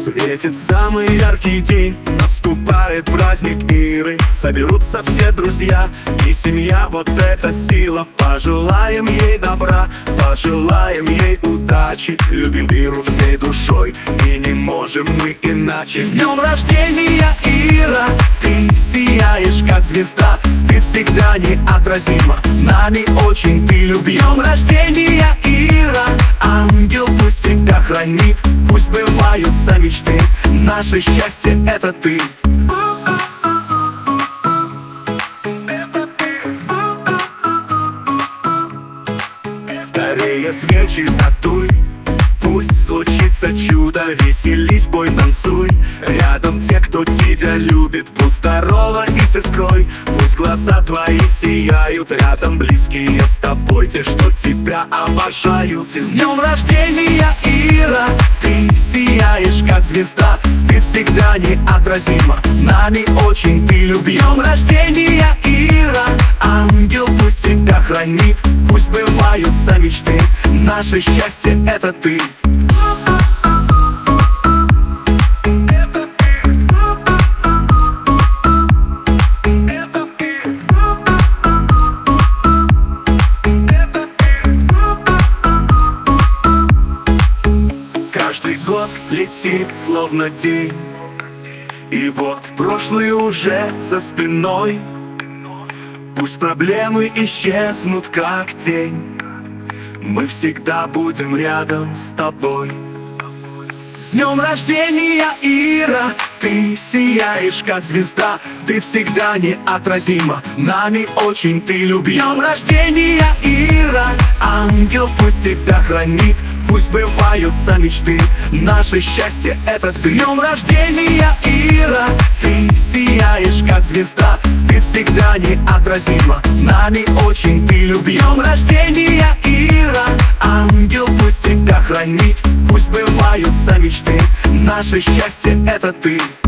Светит самый яркий день, наступает праздник Иры. Соберутся все друзья и семья, вот эта сила. Пожелаем ей добра, пожелаем ей удачи. Любим Иру всей душой и не можем мы иначе. С днем рождения, Ира! Ты сияешь, как звезда, ты всегда неотразима, нами очень ты любима. С днем рождения, Ира! Ангел пусть тебя хранит, пусть сбываются мечты, наше счастье — это ты. Скорее свечи задуй, пусть случится чудо, веселись, пой, танцуй. Рядом те, кто тебя любит, будь здорова и с искрой. Пусть глаза твои сияют, рядом близкие с тобой, те, что тебя обожают. С днем рождения, Ира! Ты сияешь, как звезда, ты всегда неотразима, нами очень ты любима. С днем рождения, Ира! Ангел пусть тебя хранит, пусть сбываются мечты, наше счастье — это ты. Каждый год летит, словно день, и вот прошлый уже за спиной. Пусть проблемы исчезнут, как тень, мы всегда будем рядом с тобой. С днем рождения, Ира! Ты сияешь, как звезда, ты всегда неотразима, нами очень ты любима. С днем рождения, Ира! Ангел пусть тебя хранит, пусть сбываются мечты, наше счастье — это ты. С днем рождения, Ира! Ты сияешь, как звезда, ты всегда неотразима, нами очень ты любима. С днем рождения, Ира! Ангел пусть тебя хранит, пусть сбываются мечты, наше счастье — это ты.